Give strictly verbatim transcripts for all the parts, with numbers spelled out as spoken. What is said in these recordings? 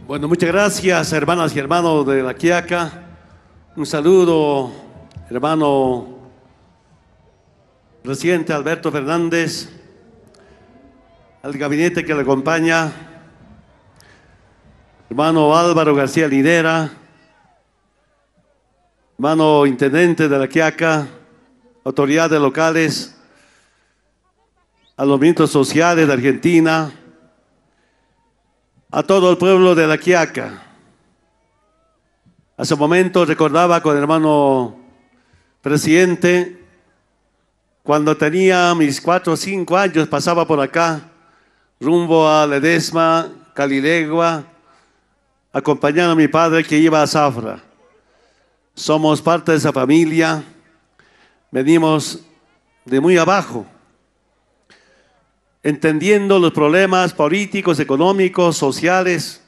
Bueno, muchas gracias, hermanas y hermanos de La Quiaca. Un saludo, hermano presidente Alberto Fernández, al gabinete que le acompaña, hermano Álvaro García Linera, hermano intendente de La Quiaca, autoridades locales, a los ministros sociales de Argentina, a todo el pueblo de La Quiaca. Hace un momento recordaba con el hermano presidente, cuando tenía mis cuatro o cinco años, pasaba por acá, rumbo a Ledesma, Calilegua, acompañando a mi padre que iba a Zafra. Somos parte de esa familia, venimos de muy abajo, entendiendo los problemas políticos, económicos, sociales.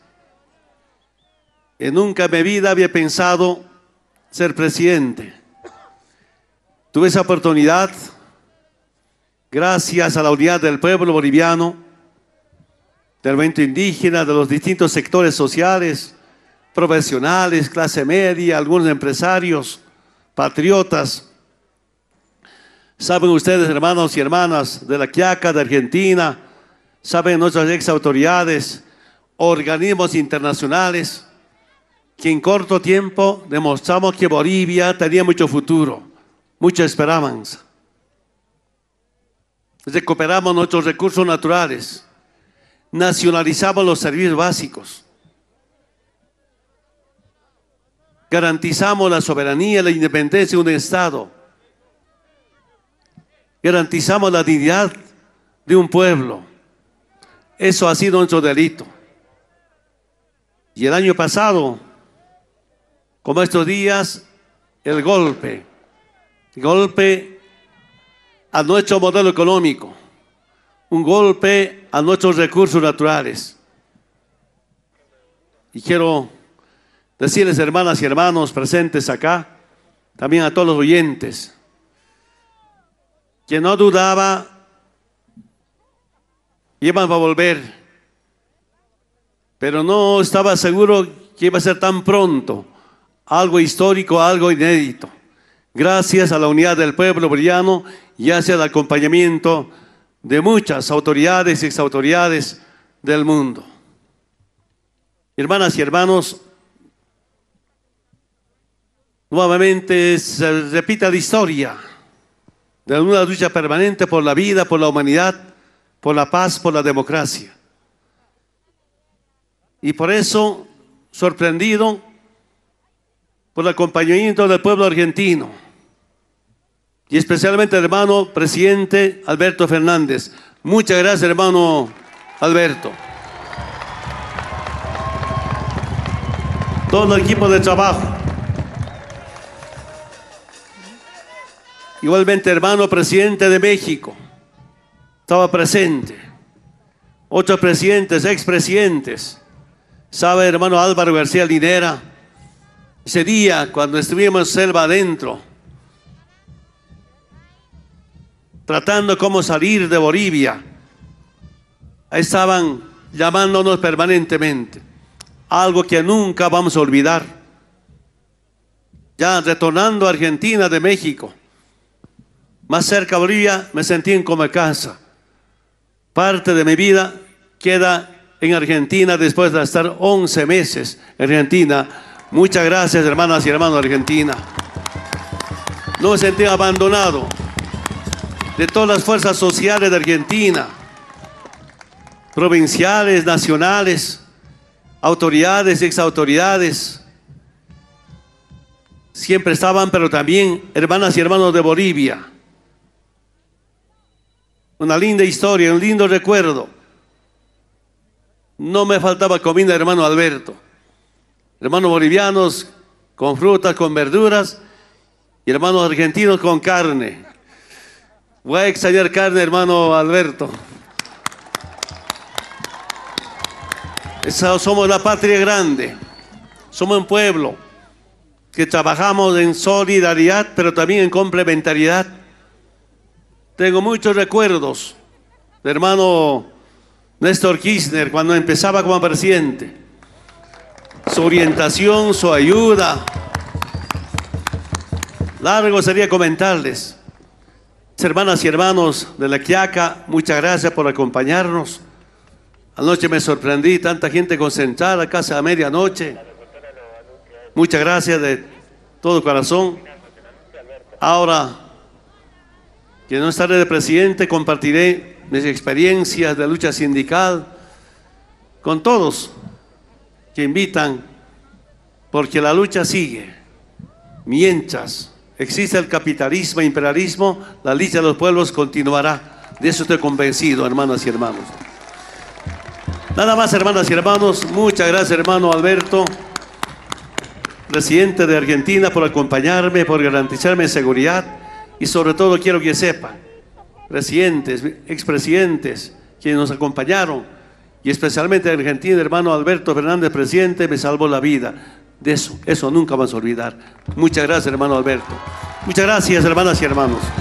En nunca en mi vida había pensado ser presidente. Tuve esa oportunidad gracias a la unidad del pueblo boliviano, del movimiento indígena, de los distintos sectores sociales, profesionales, clase media, algunos empresarios, patriotas. Saben ustedes, hermanos y hermanas de La Quiaca, de Argentina, saben nuestras ex autoridades, organismos internacionales, que en corto tiempo demostramos que Bolivia tenía mucho futuro, mucha esperanza. Recuperamos nuestros recursos naturales, nacionalizamos los servicios básicos, garantizamos la soberanía y la independencia de un Estado, garantizamos la dignidad de un pueblo. Eso ha sido nuestro delito. Y el año pasado, como estos días, el golpe, el golpe a nuestro modelo económico, un golpe a nuestros recursos naturales. Y quiero decirles, hermanas y hermanos presentes acá, también a todos los oyentes, que no dudaba, íbamos a volver, pero no estaba seguro que iba a ser tan pronto, algo histórico, algo inédito, gracias a la unidad del pueblo boliviano y hacia el acompañamiento de muchas autoridades y exautoridades del mundo. Hermanas y hermanos, nuevamente se repite la historia de una lucha permanente por la vida, por la humanidad, por la paz, por la democracia. Y por eso, sorprendido por el acompañamiento del pueblo argentino, y especialmente el hermano presidente Alberto Fernández. Muchas gracias, hermano Alberto. Todo el equipo de trabajo. Igualmente, hermano presidente de México, estaba presente. Otros presidentes, expresidentes. Sabe, hermano Álvaro García Linera, ese día cuando estuvimos selva adentro, tratando cómo salir de Bolivia, ahí estaban llamándonos permanentemente. Algo que nunca vamos a olvidar. Ya retornando a Argentina de México, más cerca a Bolivia, me sentí en como casa. Parte de mi vida queda en Argentina después de estar once meses en Argentina. Muchas gracias, hermanas y hermanos de Argentina. No me sentí abandonado de todas las fuerzas sociales de Argentina, provinciales, nacionales, autoridades, exautoridades. Siempre estaban, pero también hermanas y hermanos de Bolivia. Una linda historia, un lindo recuerdo. No me faltaba comida, hermano Alberto. Hermanos bolivianos con frutas, con verduras, y hermanos argentinos con carne. Voy a extrañar carne, hermano Alberto. Esa, somos la patria grande. Somos un pueblo que trabajamos en solidaridad, pero también en complementariedad. Tengo muchos recuerdos de hermano Néstor Kirchner cuando empezaba como presidente. su orientación, su ayuda. Largo sería comentarles. Hermanas y hermanos de La Quiaca, muchas gracias por acompañarnos. Anoche me sorprendí, tanta gente concentrada, casi a medianoche. Muchas gracias de todo corazón. Ahora, que no estaré de presidente, compartiré mis experiencias de lucha sindical con todos que invitan, porque la lucha sigue. Mientras existe el capitalismo e imperialismo, la lucha de los pueblos continuará. De eso estoy convencido, hermanas y hermanos. Nada más, hermanas y hermanos. Muchas gracias, hermano Alberto, presidente de Argentina, por acompañarme, por garantizarme seguridad. Y sobre todo quiero que sepan, presidentes, expresidentes, quienes nos acompañaron, y especialmente de Argentina, hermano Alberto Fernández, presidente, me salvó la vida. De eso, eso nunca vamos a olvidar. Muchas gracias, hermano Alberto. Muchas gracias, hermanas y hermanos.